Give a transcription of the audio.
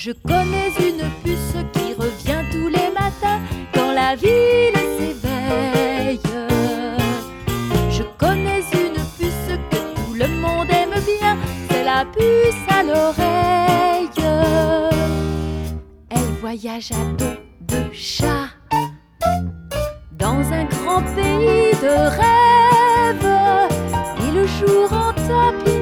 Je connais une puce qui revient tous les matins quand la ville s'éveille. Je connais une puce que tout le monde aime bien, c'est la puce à l'oreille. Elle voyage à dos de chat dans un grand pays de rêve, et le jour en tapis